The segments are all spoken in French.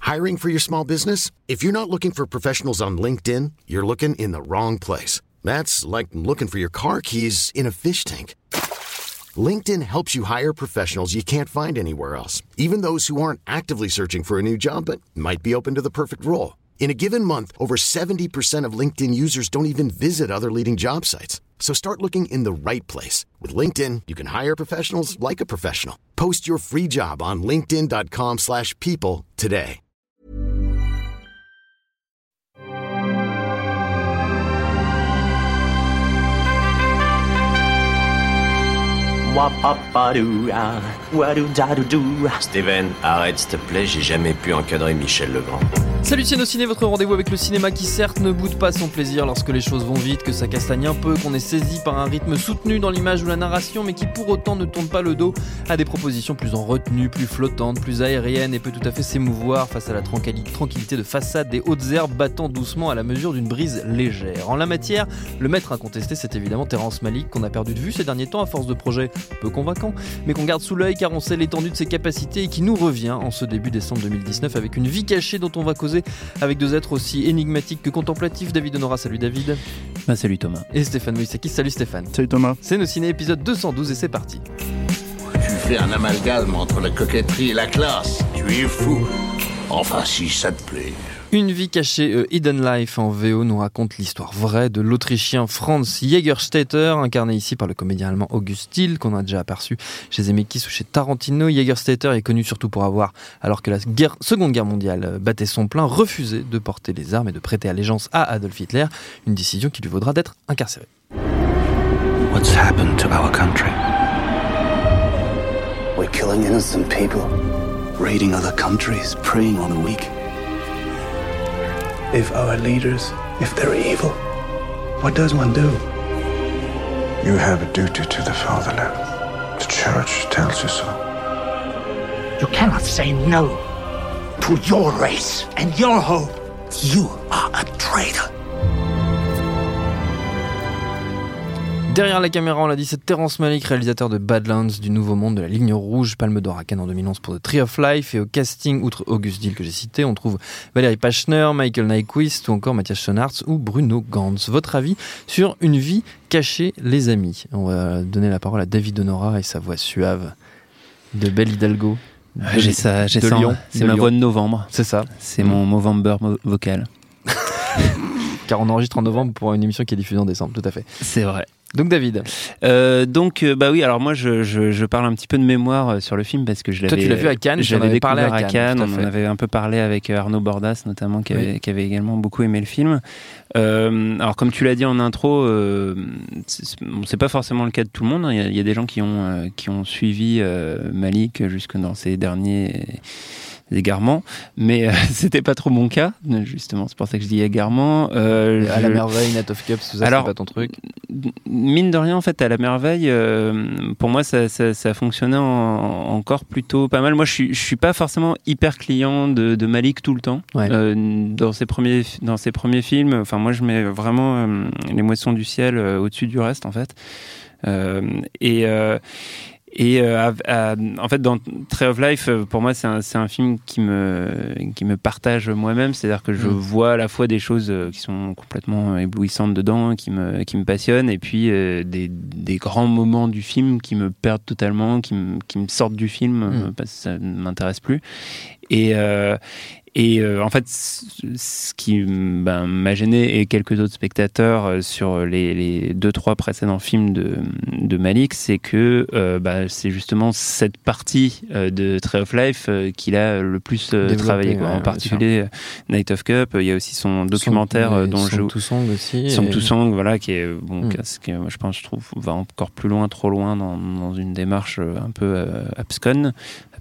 Hiring for your small business? If you're not looking for professionals on LinkedIn, you're looking in the wrong place. That's like looking for your car keys in a fish tank. LinkedIn helps you hire professionals you can't find anywhere else, even those who aren't actively searching for a new job but might be open to the perfect role. In a given month, over 70% of LinkedIn users don't even visit other leading job sites. So start looking in the right place. With LinkedIn, you can hire professionals like a professional. Post your free job on linkedin.com/people today. Steven, arrête s'il te plaît, j'ai jamais pu encadrer Michel Legrand. Salut Ciné, votre rendez-vous avec le cinéma qui certes ne boude pas son plaisir lorsque les choses vont vite, que ça castagne un peu, qu'on est saisi par un rythme soutenu dans l'image ou la narration, mais qui pour autant ne tourne pas le dos à des propositions plus en retenue, plus flottantes, plus aériennes et peut tout à fait s'émouvoir face à la tranquillité de façade des hautes herbes battant doucement à la mesure d'une brise légère. En la matière, le maître incontesté c'est évidemment Terrence Malick qu'on a perdu de vue ces derniers temps à force de projets peu convaincants, mais qu'on garde sous l'œil car on sait l'étendue de ses capacités et qui nous revient en ce début décembre 2019 avec Une vie cachée dont on va causer avec deux êtres aussi énigmatiques que contemplatifs. David Honora, salut David. Salut Thomas. Et Stéphane Moïsakis, salut Stéphane. Salut Thomas. C'est nos ciné épisode 212 et c'est parti. Tu fais un amalgame entre la coquetterie et la classe. Tu es fou. Enfin, si ça te plaît. Une vie cachée, Hidden Life en VO nous raconte l'histoire vraie de l'Autrichien Franz Jägerstätter, incarné ici par le comédien allemand August Dill, qu'on a déjà aperçu chez Zemeckis ou chez Tarantino. Jägerstätter est connu surtout pour avoir, alors que la Seconde Guerre mondiale battait son plein, refusé de porter les armes et de prêter allégeance à Adolf Hitler, une décision qui lui vaudra d'être incarcéré. What's happened to our country? We're killing innocent people, Raiding other countries, preying on the weak. if our leaders, if they're evil, what does one do? You have a duty to the fatherland. The church tells you so. You cannot say no to your race and your hope. You are a traitor. Derrière la caméra, on l'a dit, c'est Terrence Malick, réalisateur de Badlands, du Nouveau Monde, de la Ligne Rouge, Palme d'Or à Cannes en 2011 pour The Tree of Life. Et au casting, outre August Dill que j'ai cité, on trouve Valérie Pachner, Michael Nyqvist ou encore Matthias Schoenaerts ou Bruno Ganz. Votre avis sur Une vie cachée, les amis? On va donner la parole à David Honora et sa voix suave de Belle Hidalgo. J'ai ça, Lyon. C'est ma voix de novembre. C'est ça. C'est mon Movember vocal. Car on enregistre en novembre pour une émission qui est diffusée en décembre, tout à fait. C'est vrai. Donc David. Bah oui, alors moi je parle un petit peu de mémoire sur le film parce que je l'avais. Toi tu l'as vu à Cannes, je l'avais découvert à Cannes. On en avait un peu parlé avec Arnaud Bordas notamment qui avait également beaucoup aimé le film. Alors comme tu l'as dit en intro, c'est pas forcément le cas de tout le monde. Il y a des gens qui ont suivi Malick jusque dans ses derniers égarements, mais c'était pas trop mon cas, justement, c'est pour ça que je dis égarement. À la merveille, Night of Cups, tout ça, c'est pas ton truc. Mine de rien, en fait, à la merveille, pour moi, ça fonctionnait encore plutôt pas mal. Moi, je suis pas forcément hyper client de Malick tout le temps. Ouais. Dans ses premiers films, enfin, moi, je mets vraiment Les Moissons du ciel au-dessus du reste, en fait. En fait, dans Tree of Life, pour moi, c'est un film qui me partage moi-même. C'est-à-dire que je vois à la fois des choses qui sont complètement éblouissantes dedans, qui me passionnent, et puis des grands moments du film qui me perdent totalement, qui me sortent du film parce que ça ne m'intéresse plus. En fait, ce qui m'a gêné et quelques autres spectateurs sur les 2-3 précédents films de Malick, c'est que c'est justement cette partie de Tree of Life qu'il a le plus travaillé, quoi. En particulier Night of Cup. Il y a aussi son documentaire dont je joue. Song to Song aussi. Song to Song, voilà, qui est je trouve va encore plus loin, trop loin dans une démarche un peu absconse.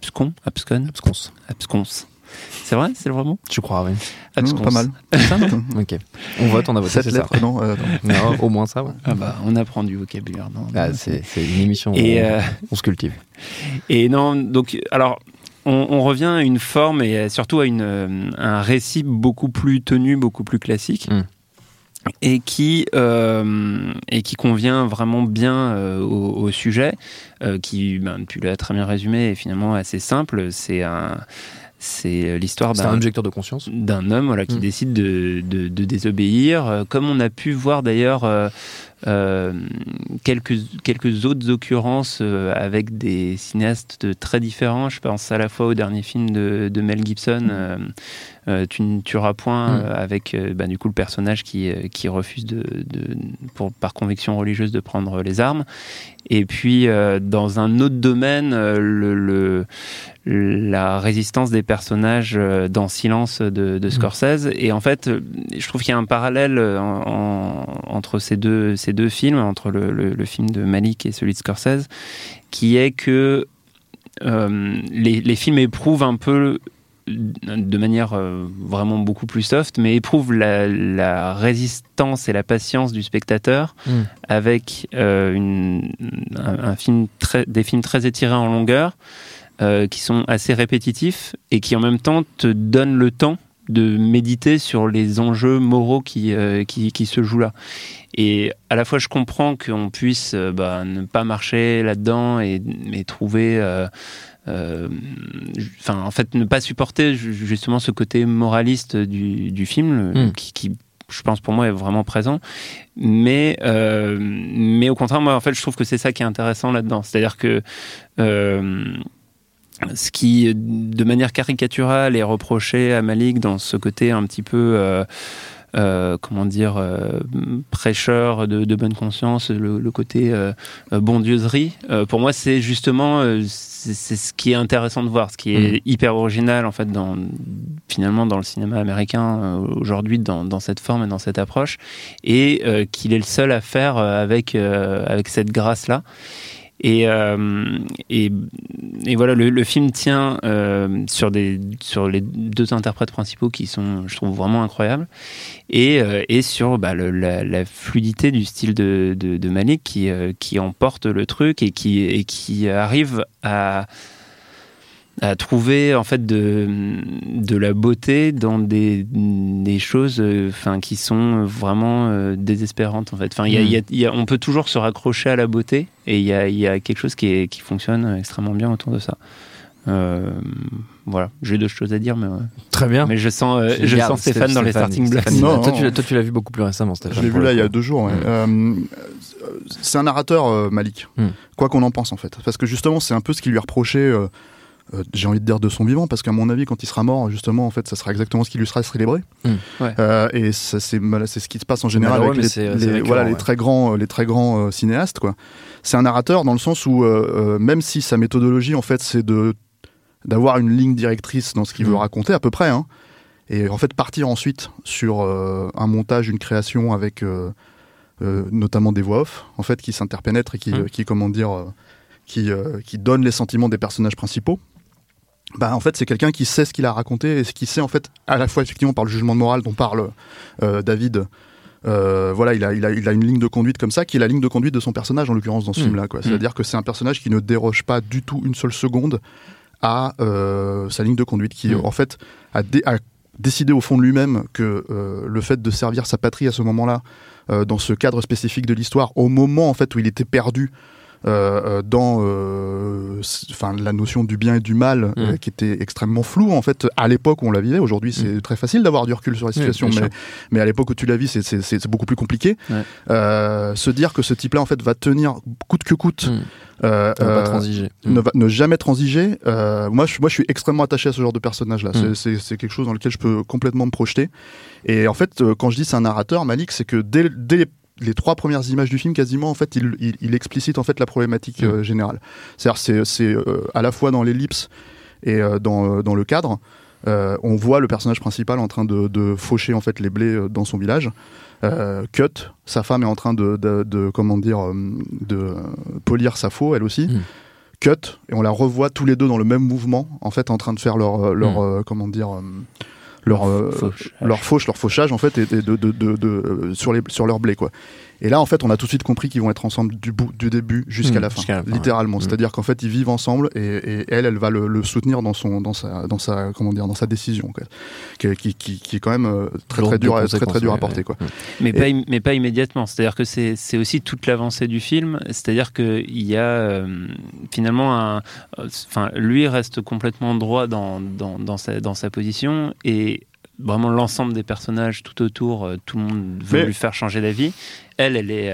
C'est vrai, c'est le vrai mot? Je crois, oui. Pas mal. C'est ça, non? Ok. On vote, on a voté. 7 lettres, ça. Non, au moins ça, ouais. On apprend du vocabulaire. Non, c'est une émission où on se cultive. Et non, donc, alors, on revient à une forme et surtout à un récit beaucoup plus tenu, beaucoup plus classique. Et qui convient vraiment bien au sujet, qui, tu l'as très bien résumé, est finalement assez simple. C'est l'histoire d'un injecteur de conscience, d'un homme qui décide de désobéir, comme on a pu voir d'ailleurs quelques autres occurrences avec des cinéastes très différents. Je pense à la fois au dernier film de Mel Gibson, Tu ne tueras point, avec du coup le personnage qui refuse par conviction religieuse de prendre les armes. Et puis dans un autre domaine, la résistance des personnages dans Silence de Scorsese. Et en fait, je trouve qu'il y a un parallèle entre ces deux films, entre le film de Malick et celui de Scorsese, qui est que les films éprouvent un peu, de manière vraiment beaucoup plus soft, mais éprouvent la résistance et la patience du spectateur avec des films très étirés en longueur, qui sont assez répétitifs et qui en même temps te donnent le temps de méditer sur les enjeux moraux qui se jouent là. Et à la fois je comprends qu'on puisse ne pas marcher là-dedans mais trouver en fait ne pas supporter justement ce côté moraliste du film qui je pense pour moi est vraiment présent, mais au contraire moi en fait je trouve que c'est ça qui est intéressant là-dedans, c'est-à-dire que ce qui, de manière caricaturale, est reproché à Malick dans ce côté un petit peu, prêcheur de bonne conscience, le côté bondieuserie, pour moi, c'est justement c'est ce qui est intéressant de voir, ce qui est hyper original, en fait, finalement, dans le cinéma américain aujourd'hui, dans cette forme et dans cette approche, et qu'il est le seul à faire avec cette grâce-là. Et voilà, le film tient sur les deux interprètes principaux qui sont, je trouve, vraiment incroyables, et sur la fluidité du style de Malick qui emporte le truc et qui arrive à trouver en fait de la beauté dans des choses qui sont vraiment désespérantes en fait. On peut toujours se raccrocher à la beauté et il y a quelque chose qui fonctionne extrêmement bien autour de ça. Voilà, j'ai d'autres choses à dire, mais très bien. Mais je sens Stéphane dans les starting blocks. Toi, tu l'as vu beaucoup plus récemment, Stéphane. Je l'ai vu là il y a 2 jours. C'est un narrateur, Malick. Quoi qu'on en pense en fait, parce que justement c'est un peu ce qui lui est reproché. J'ai envie de dire de son vivant, parce qu'à mon avis quand il sera mort justement en fait ça sera exactement ce qui lui sera célébré. Et ça, c'est ce qui se passe en général avec les très grands cinéastes quoi. C'est un narrateur dans le sens où même si sa méthodologie en fait c'est d'avoir une ligne directrice dans ce qu'il veut raconter à peu près et en fait partir ensuite sur un montage, une création avec notamment des voix off en fait qui s'interpénètrent et qui donne les sentiments des personnages principaux. En fait, c'est quelqu'un qui sait ce qu'il a raconté et qui sait en fait à la fois effectivement par le jugement de morale dont parle David. Il a une ligne de conduite comme ça qui est la ligne de conduite de son personnage en l'occurrence dans ce film-là. C'est-à-dire que c'est un personnage qui ne déroge pas du tout une seule seconde à sa ligne de conduite, qui en fait a décidé au fond de lui-même que le fait de servir sa patrie à ce moment-là, dans ce cadre spécifique de l'histoire, au moment en fait où il était perdu. Dans la notion du bien et du mal qui était extrêmement floue en fait à l'époque où on la vivait. Aujourd'hui c'est très facile d'avoir du recul sur la situation, mais à l'époque où tu la vis c'est beaucoup plus compliqué. Se dire que ce type-là en fait va tenir coûte que coûte, ne pas transiger, ne jamais transiger. Moi je suis extrêmement attaché à ce genre de personnage là. C'est quelque chose dans lequel je peux complètement me projeter. Et en fait quand je dis c'est un narrateur, Malick, c'est que dès les 3 premières images du film, quasiment, en fait, il explicite en fait la problématique générale. C'est-à-dire, c'est à la fois dans l'ellipse et dans le cadre, on voit le personnage principal en train de faucher en fait les blés dans son village. Cut, sa femme est en train de polir sa faux, elle aussi. Cut, et on la revoit tous les deux dans le même mouvement, en fait, en train de faire leur fauchage en fait et sur leur blé quoi. Et là, en fait, on a tout de suite compris qu'ils vont être ensemble du début jusqu'à la fin, littéralement. Ouais. C'est-à-dire qu'en fait, ils vivent ensemble et elle va le soutenir dans sa décision, quoi. Qui est quand même très dur à porter, quoi. Mais pas immédiatement. C'est-à-dire que c'est aussi toute l'avancée du film. C'est-à-dire que il y a finalement lui reste complètement droit dans sa position et vraiment l'ensemble des personnages tout autour, tout le monde veut lui faire changer d'avis. Elle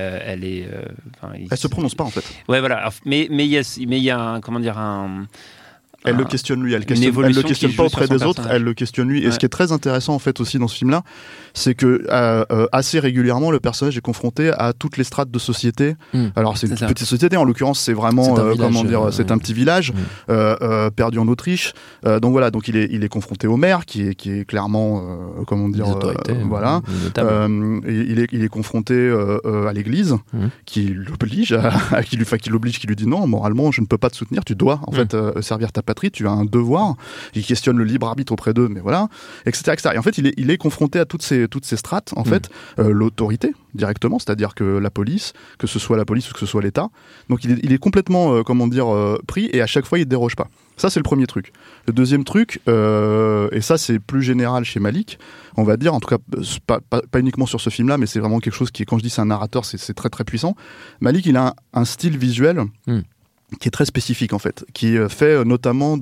se prononce pas en fait. Ouais, voilà. Mais il y a elle le questionne lui, elle le questionne pas auprès des autres, elle le questionne lui. Et ce qui est très intéressant en fait aussi dans ce film-là, c'est que assez régulièrement le personnage est confronté à toutes les strates de société. Alors c'est une petite société, en l'occurrence c'est vraiment c'est un petit village perdu en Autriche. Donc voilà, donc il est confronté au maire qui est clairement voilà. Il est confronté à l'église qui l'oblige qui lui dit non, moralement je ne peux pas te soutenir, tu dois en fait servir ta patrie, tu as un devoir. Il questionne le libre arbitre auprès d'eux, mais voilà, etc. Et en fait, il est confronté à toutes ces strates, en fait, l'autorité directement, c'est-à-dire que la police, que ce soit la police ou que ce soit l'État. Donc il est complètement, pris, et à chaque fois il ne déroge pas. Ça, c'est le premier truc. Le deuxième truc, et ça c'est plus général chez Malick, on va dire, en tout cas pas uniquement sur ce film-là, mais c'est vraiment quelque chose qui, quand je dis c'est un narrateur, c'est très très puissant. Malick, il a un style visuel qui est très spécifique en fait, qui est fait notamment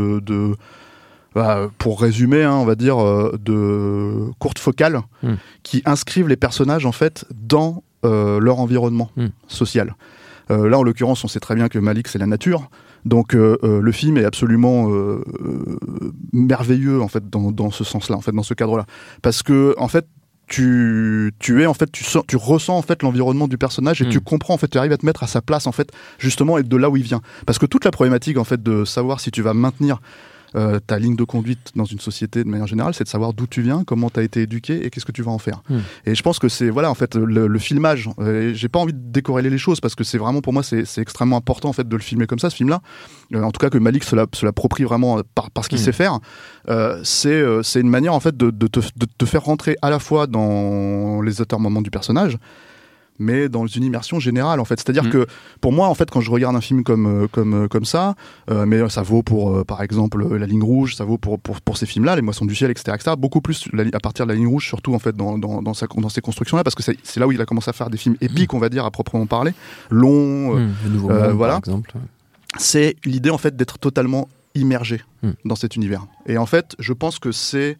pour résumer, on va dire, de courtes focales qui inscrivent les personnages en fait dans leur environnement social. Là, en l'occurrence, on sait très bien que Malick, c'est la nature. Donc le film est absolument merveilleux en fait dans ce sens-là, en fait, dans ce cadre-là, parce que en fait tu ressens en fait l'environnement du personnage et tu comprends, en fait, tu arrives à te mettre à sa place en fait, justement, et de là où il vient, parce que toute la problématique en fait de savoir si tu vas maintenir ta ligne de conduite dans une société de manière générale, c'est de savoir d'où tu viens, comment tu as été éduqué et qu'est-ce que tu vas en faire. Et je pense que c'est, voilà, en fait, le filmage, j'ai pas envie de décorréler les choses, parce que c'est vraiment, pour moi, c'est extrêmement important en fait de le filmer comme ça, ce film-là, en tout cas que Malick se l'approprie vraiment par ce qu'il sait faire. C'est une manière en fait de te faire rentrer à la fois dans les moments du personnage, mais dans une immersion générale en fait. C'est-à-dire que pour moi en fait, quand je regarde un film comme ça, mais ça vaut pour par exemple La Ligne Rouge, ça vaut pour ces films-là, Les Moissons du Ciel, etc., beaucoup plus à partir de La Ligne Rouge, surtout en fait dans ces constructions-là, parce que c'est là où il a commencé à faire des films épiques, on va dire, à proprement parler, longs, Le Nouveau Monde, voilà. par exemple. C'est l'idée en fait d'être totalement immergé dans cet univers. Et en fait, je pense que c'est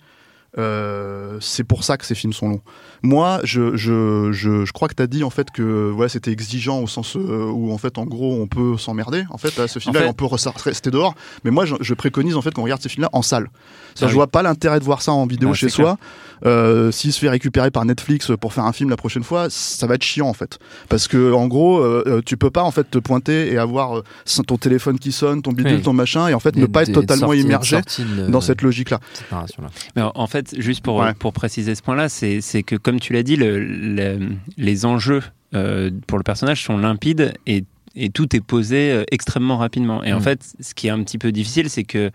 pour ça que ces films sont longs. Moi, je crois que tu as dit en fait que voilà, c'était exigeant au sens où en fait, en gros, on peut s'emmerder. En fait, là, ce film-là, on peut rester dehors. Mais moi, je préconise en fait qu'on regarde ces films-là en salle. Je vois pas l'intérêt de voir ça en vidéo chez soi. S'il se fait récupérer par Netflix pour faire un film la prochaine fois, ça va être chiant en fait. Parce que en gros, tu peux pas en fait te pointer et avoir ton téléphone qui sonne, ton bidule, ton machin, et en fait ne pas être totalement immergé dans cette logique-là. Mais en fait, juste pour préciser ce point-là, c'est que comme tu l'as dit, les enjeux pour le personnage sont limpides et tout est posé extrêmement rapidement. Et en fait, ce qui est un petit peu difficile, c'est que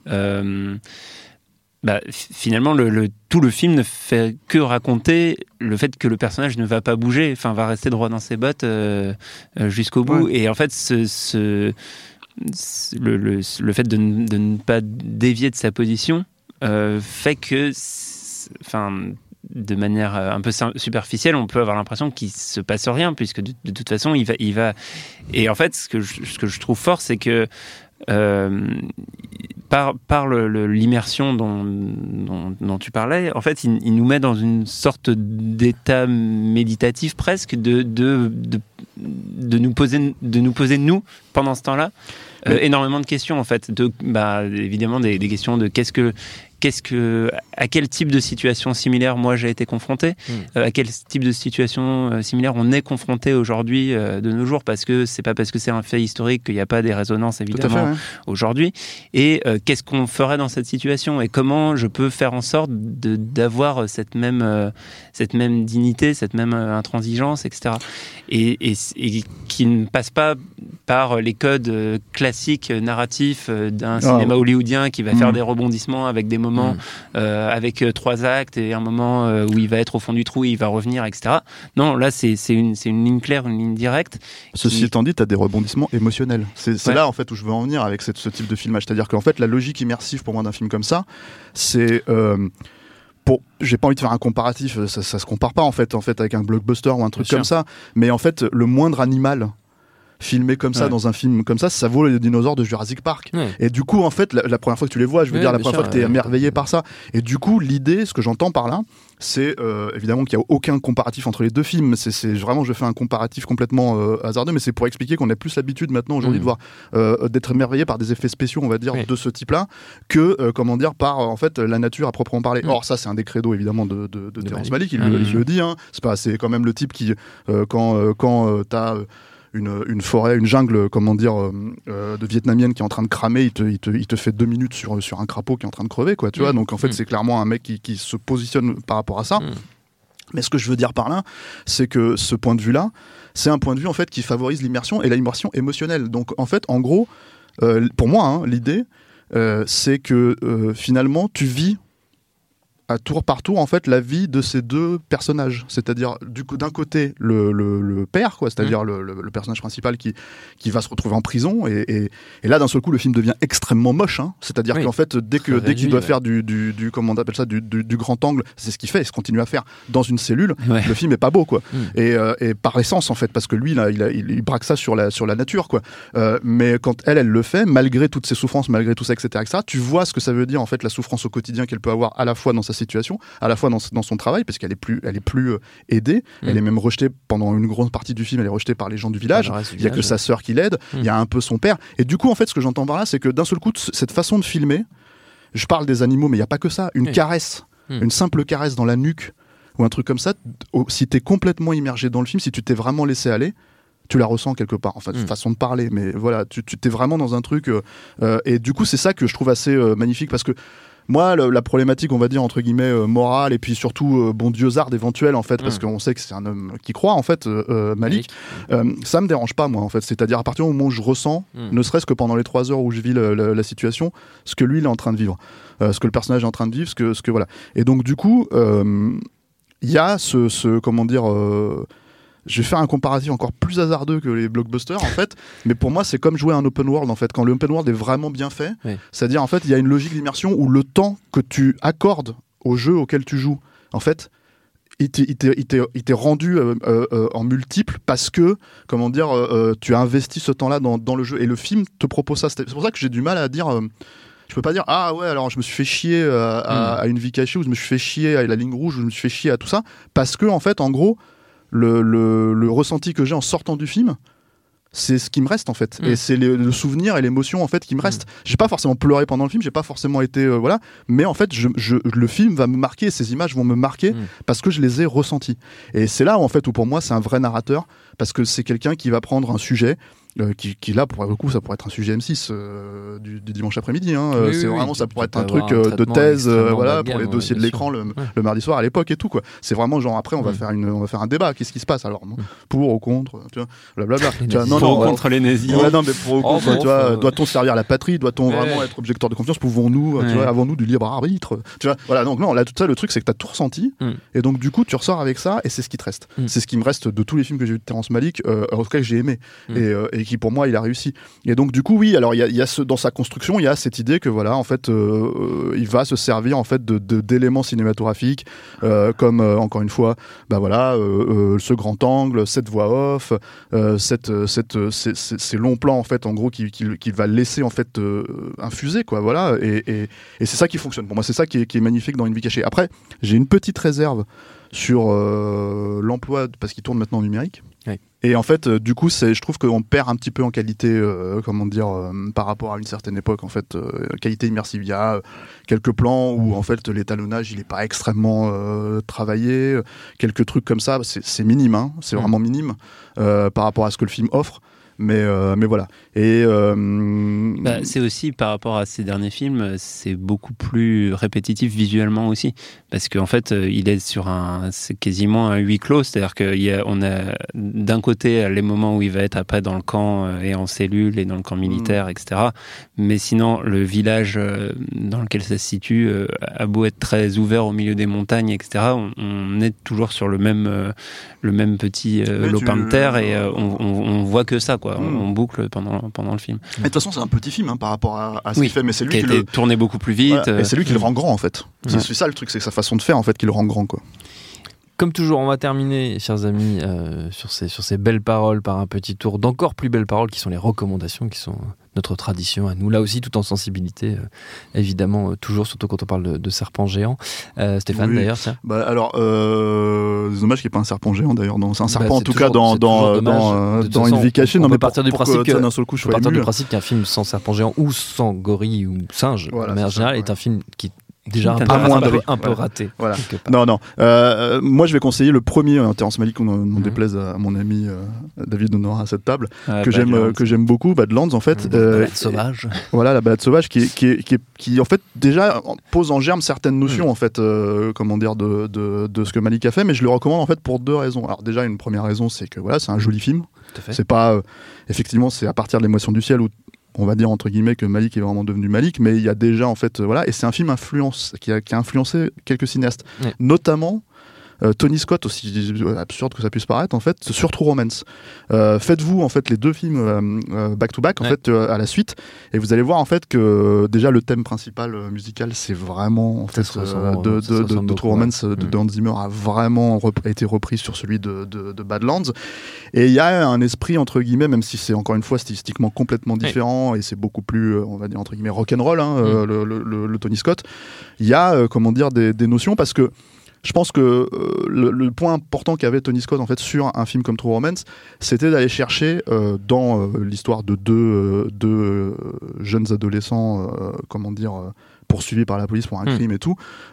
finalement, tout le film ne fait que raconter le fait que le personnage ne va pas bouger, enfin va rester droit dans ses bottes jusqu'au bout. Ouais. Et en fait, le fait de ne pas dévier de sa position fait que, de manière un peu superficielle, on peut avoir l'impression qu'il se passe rien, puisque de toute façon, il va. Et en fait, ce que je trouve fort, c'est que par l'immersion dont tu parlais, en fait, il nous met dans une sorte d'état méditatif presque de nous poser nous pendant ce temps-là énormément de questions en fait, évidemment des questions de à quel type de situation similaire moi j'ai été confronté, à quel type de situation similaire on est confronté aujourd'hui de nos jours, parce que c'est pas parce que c'est un fait historique qu'il n'y a pas des résonances évidemment aujourd'hui, et qu'est-ce qu'on ferait dans cette situation et comment je peux faire en sorte d'avoir cette même dignité, cette même intransigeance, etc. Et qui ne passe pas par les codes classiques narratifs d'un cinéma hollywoodien qui va faire des rebondissements avec des moments moment avec 3 actes et un moment où il va être au fond du trou et il va revenir, etc. Non, là c'est une ligne claire, une ligne directe. Ceci étant dit, t'as des rebondissements émotionnels. C'est là en fait où je veux en venir avec ce type de filmage. C'est-à-dire qu'en fait la logique immersive pour moi d'un film comme ça, c'est j'ai pas envie de faire un comparatif, ça se compare pas en fait avec un blockbuster ou un truc comme ça, mais en fait le moindre animal filmé comme ça dans un film comme ça vaut les dinosaures de Jurassic Park. Et du coup en fait la première fois que tu les vois, je veux dire la première fois que t'es émerveillé par ça, et du coup l'idée, ce que j'entends par là, c'est évidemment qu'il n'y a aucun comparatif entre les deux films, c'est vraiment, je fais un comparatif complètement hasardeux, mais c'est pour expliquer qu'on a plus l'habitude maintenant aujourd'hui de voir d'être émerveillé par des effets spéciaux, on va dire, de ce type là, que comment dire, par en fait la nature à proprement parler. Or ça c'est un des credos évidemment de Terrence Malick, il le dit, hein. C'est quand même le type qui quand t'as une forêt, une jungle, comment dire, de vietnamienne qui est en train de cramer, il te fait 2 minutes sur un crapaud qui est en train de crever, quoi, tu vois. Donc en fait, c'est clairement un mec qui se positionne par rapport à ça. Mais ce que je veux dire par là, c'est que ce point de vue-là, c'est un point de vue en fait qui favorise l'immersion et l'immersion émotionnelle. Donc en fait, en gros, pour moi, l'idée, c'est que finalement, tu vis à tour par tour en fait la vie de ces deux personnages, c'est-à-dire d'un côté le père, quoi, c'est-à-dire le personnage principal qui va se retrouver en prison, et là d'un seul coup le film devient extrêmement moche, hein. C'est-à-dire qu'en fait dès qu'il doit faire du comment on appelle ça, du grand angle, c'est ce qu'il fait, il se continue à faire dans une cellule, le film est pas beau, quoi. Et par essence en fait, parce que lui là il braque ça sur la nature, quoi. Mais quand elle le fait, malgré toutes ses souffrances, malgré tout ça, etc., tu vois ce que ça veut dire en fait, la souffrance au quotidien qu'elle peut avoir, à la fois dans sa situation, à la fois dans son travail, parce qu'elle est plus aidée, elle est même rejetée pendant une grande partie du film, elle est rejetée par les gens du village, il y a que sa sœur qui l'aide, il y a un peu son père, et du coup en fait ce que j'entends par là, c'est que d'un seul coup cette façon de filmer, je parle des animaux mais il n'y a pas que ça, une caresse, une simple caresse dans la nuque ou un truc comme ça, si t'es complètement immergé dans le film, si tu t'es vraiment laissé aller, tu la ressens quelque part, en fait, façon de parler, mais voilà, tu t'es vraiment dans un truc, et du coup c'est ça que je trouve assez magnifique, parce que moi, la problématique, on va dire, entre guillemets, morale, et puis surtout, dieuzarde éventuelle, en fait, parce qu'on sait que c'est un homme qui croit, en fait, Malick, ça me dérange pas, moi, en fait. C'est-à-dire, à partir du moment où je ressens, ne serait-ce que pendant les 3 heures où je vis la situation, ce que lui, il est en train de vivre, ce que le personnage est en train de vivre, ce que voilà. Et donc, du coup, il y a comment dire, je vais faire un comparatif encore plus hasardeux que les blockbusters, en fait, mais pour moi c'est comme jouer à un open world, en fait, quand le open world est vraiment bien fait, c'est-à-dire en fait il y a une logique d'immersion où le temps que tu accordes au jeu auquel tu joues, en fait il t'est rendu en multiple, parce que comment dire, tu as investi ce temps-là dans le jeu, et le film te propose ça. C'est pour ça que j'ai du mal à dire je peux pas dire ah ouais alors je me suis fait chier à une vie cachée, ou je me suis fait chier à la ligne rouge, ou je me suis fait chier à tout ça, parce que en fait en gros le ressenti que j'ai en sortant du film, c'est ce qui me reste en fait, et c'est le souvenir et l'émotion en fait qui me reste. J'ai pas forcément pleuré pendant le film, j'ai pas forcément été voilà, mais en fait le film va me marquer, ces images vont me marquer parce que je les ai ressenties, et c'est là en fait où pour moi c'est un vrai narrateur, parce que c'est quelqu'un qui va prendre un sujet qui là pour le coup ça pourrait être un sujet M6 du dimanche après-midi, hein. C'est vraiment, ça pourrait être un truc de thèse, voilà, pour les dossiers de l'écran le mardi soir à l'époque et tout, quoi. C'est vraiment genre après on va faire un débat, qu'est-ce qui se passe alors, pour ou contre, tu vois, blablabla, tu vois, pour ou contre les nazis, non mais pour ou contre, tu vois, doit-on servir la patrie, doit-on vraiment être objecteur de confiance, pouvons-nous, tu vois, avons-nous du libre arbitre, tu vois, voilà. Donc non, là tout ça, le truc c'est que t'as tout ressenti, et donc du coup tu ressors avec ça, et c'est ce qui te reste, c'est ce qui me reste de tous les films que j'ai vu de Terrence Malick, en tout cas que j'ai aimé, et qui pour moi il a réussi. Et donc du coup oui, alors il y a dans sa construction il y a cette idée que voilà en fait il va se servir en fait d'éléments cinématographiques, comme encore une fois bah voilà ce grand angle, cette voix off, ces longs plans en fait en gros qui va laisser en fait infuser, quoi, voilà, et c'est ça qui fonctionne pour moi, c'est ça qui est magnifique dans Une vie cachée. Après j'ai une petite réserve sur l'emploi, parce qu'il tourne maintenant en numérique. Et en fait, du coup, je trouve qu'on perd un petit peu en qualité, comment dire, par rapport à une certaine époque, en fait, qualité immersive. Il y a quelques plans où, en fait, l'étalonnage, il est pas extrêmement travaillé, quelques trucs comme ça, c'est minime, hein, c'est vraiment minime par rapport à ce que le film offre. Mais voilà. Et c'est aussi par rapport à ces derniers films, c'est beaucoup plus répétitif visuellement aussi, parce qu'en fait, il est c'est quasiment un huis clos, c'est-à-dire qu'on a d'un côté les moments où il va être après dans le camp et en cellule et dans le camp militaire, etc. Mais sinon, le village dans lequel ça se situe a beau être très ouvert au milieu des montagnes, etc. On est toujours sur le même petit lopin de terre et on voit que ça, quoi. On boucle pendant le film. Mais de toute façon, c'est un petit film par rapport à ce qu'il fait, mais c'est lui qui a été tourné beaucoup plus vite. Et c'est lui qui le rend grand, en fait. C'est ça le truc, c'est sa façon de faire, en fait, qui le rend grand, quoi. Comme toujours, on va terminer, chers amis, sur ces belles paroles par un petit tour d'encore plus belles paroles qui sont les recommandations, qui sont notre tradition à nous, là aussi, tout en sensibilité, évidemment, toujours, surtout quand on parle de serpents géants. Stéphane, d'ailleurs, tiens. Alors, c'est dommage qu'il n'y ait pas un serpent géant, d'ailleurs. C'est un serpent, en tout cas, dans Une vie cachée. On peut partir du principe qu'un film sans serpent géant ou sans gorille ou singe, de manière générale, est un film qui déjà un peu raté. Voilà. Non. Moi, je vais conseiller le premier Terrence Malick, on déplaise à mon ami David Honora à cette table, que j'aime beaucoup, Badlands en fait. La balade sauvage. Voilà, la balade sauvage qui en fait déjà pose en germe certaines notions en fait, comment dire, de ce que Malick a fait, mais je le recommande en fait pour deux raisons. Alors déjà, une première raison, c'est que voilà, c'est un joli film. C'est pas effectivement, c'est à partir de l'Émotion du ciel où on va dire entre guillemets que Malick est vraiment devenu Malick, mais il y a déjà en fait et c'est un film qui a influencé quelques cinéastes, notamment Tony Scott, aussi absurde que ça puisse paraître en fait, sur True Romance. Faites-vous en fait les deux films back to back en fait à la suite, et vous allez voir en fait que déjà le thème principal musical c'est vraiment en fait de True Romance de Hans Zimmer a vraiment été repris sur celui de Badlands, et il y a un esprit entre guillemets, même si c'est encore une fois stylistiquement complètement différent et c'est beaucoup plus on va dire entre guillemets rock'n'roll le Tony Scott, il y a comment dire des notions, parce que je pense que le point important qu'avait Tony Scott en fait sur un film comme True Romance, c'était d'aller chercher dans l'histoire de deux jeunes adolescents, comment dire, poursuivis par la police pour un crime et tout,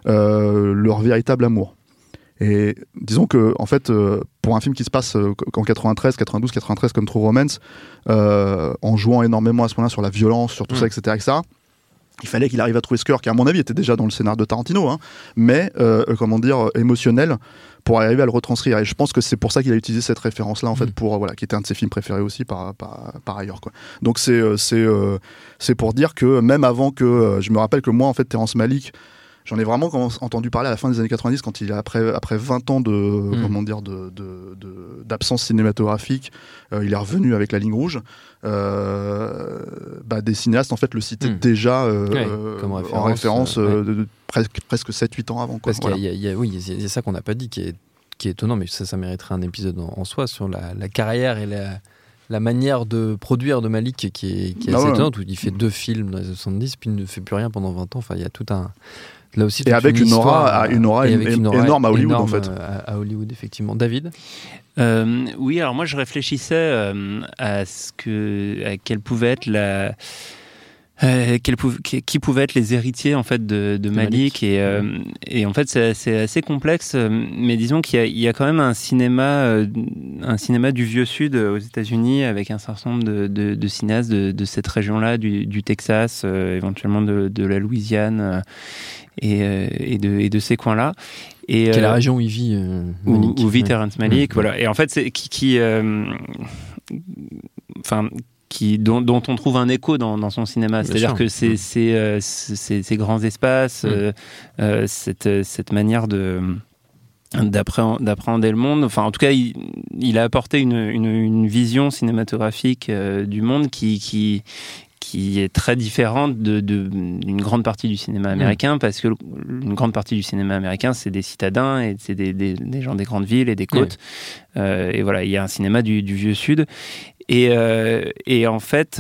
leur véritable amour. Et disons que en fait, pour un film qui se passe en 93 comme True Romance, en jouant énormément à ce moment-là sur la violence, sur tout ça, etc., il fallait qu'il arrive à trouver ce cœur qui, à mon avis, était déjà dans le scénario de Tarantino, mais comment dire, émotionnel, pour arriver à le retranscrire. Et je pense que c'est pour ça qu'il a utilisé cette référence-là, en fait, qui était un de ses films préférés aussi par ailleurs, quoi. Donc c'est pour dire que même avant que je me rappelle que moi, en fait, Terrence Malick, j'en ai vraiment entendu parler à la fin des années 90, quand il est après 20 ans d'absence cinématographique, il est revenu avec La Ligne rouge. Des cinéastes en fait le citaient déjà en référence presque 7-8 ans avant, quoi. Parce qu'il y a ça qu'on n'a pas dit qui est étonnant, mais ça mériterait un épisode en soi sur la carrière et la manière de produire de Malick qui est assez étonnante, où il fait 2 films dans les 70 puis il ne fait plus rien pendant 20 ans. Enfin, il y a tout un... Là aussi, et avec une aura énorme à Hollywood, en fait. À Hollywood, effectivement. David ? Oui, alors moi je réfléchissais à quelle pouvait être qui pouvaient être les héritiers en fait de Malick, et en fait c'est assez complexe, mais disons qu'il y a quand même un cinéma du vieux sud aux États-Unis, avec un certain nombre de cinéastes de cette région-là, du Texas, éventuellement de la Louisiane, et de ces coins-là. Et quelle est la région où il vit Malick, où vit Terrence Malick, voilà. Et en fait c'est dont on trouve un écho dans son cinéma. C'est-à-dire que ces grands espaces, cette manière d'appréhender le monde. Enfin, en tout cas, il a apporté une vision cinématographique du monde qui est très différente d'une grande partie du cinéma américain, parce que une grande partie du cinéma américain, c'est des citadins et c'est des gens des grandes villes et des côtes. Et voilà, il y a un cinéma du vieux sud. Et en fait,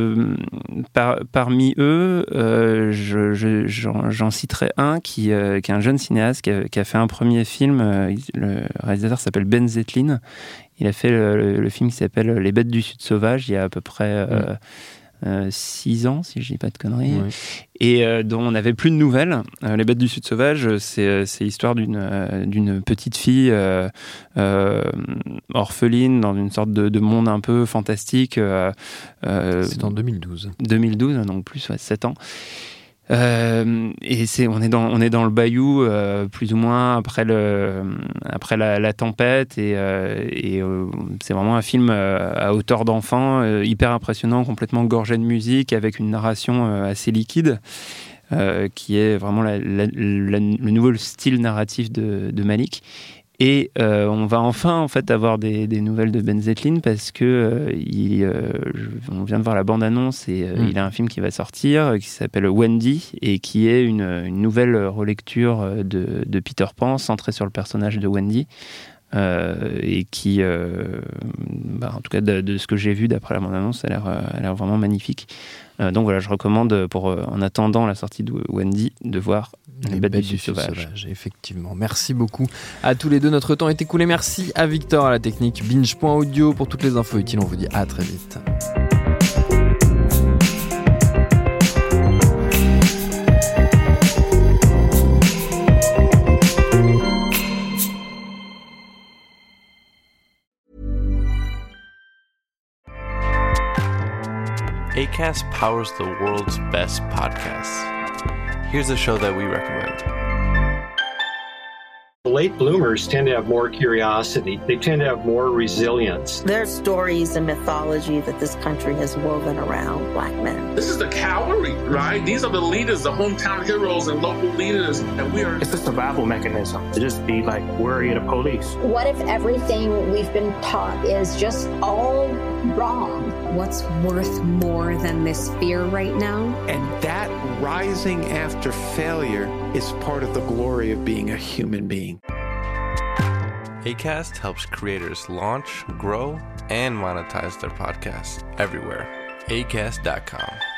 parmi eux, j'en citerai un qui est un jeune cinéaste qui a fait un premier film. Le réalisateur s'appelle Ben Zetlin. Il a fait le film qui s'appelle Les Bêtes du Sud sauvage il y a à peu près 6 ans, si je dis pas de conneries, Ouais. et dont on n'avait plus de nouvelles. Les Bêtes du Sud sauvage, c'est l'histoire d'une petite fille orpheline dans une sorte de monde un peu fantastique. C'est en 2012. 2012, donc plus 7 ans. Et on est dans le bayou, plus ou moins après la tempête, et c'est vraiment un film à hauteur d'enfant, hyper impressionnant, complètement gorgé de musique, avec une narration assez liquide, qui est vraiment le nouveau style narratif de Malick. Et on va enfin en fait avoir des nouvelles de Ben Zetlin, parce que on vient de voir la bande-annonce, et il a un film qui va sortir qui s'appelle Wendy, et qui est une nouvelle relecture de Peter Pan, centrée sur le personnage de Wendy, et qui, en tout cas de ce que j'ai vu d'après la bande-annonce, ça a l'air vraiment magnifique. Donc voilà, je recommande, en attendant la sortie de Wendy, de voir Les Bêtes du Sud sauvage. Effectivement. Merci beaucoup à tous les deux. Notre temps est écoulé. Merci à Victor à la technique. Binge.audio pour toutes les infos utiles. On vous dit à très vite. Acast powers the world's best podcasts. Here's a show that we recommend. Late bloomers tend to have more curiosity. They tend to have more resilience. There's stories and mythology that this country has woven around Black men. This is the cavalry, right? These are the leaders, the hometown heroes and local leaders, and we are... It's a survival mechanism to just be like worried of the police. What if everything we've been taught is just all wrong? What's worth more than this fear right now? And that rising after failure is part of the glory of being a human being. Acast helps creators launch, grow, and monetize their podcasts everywhere. Acast.com.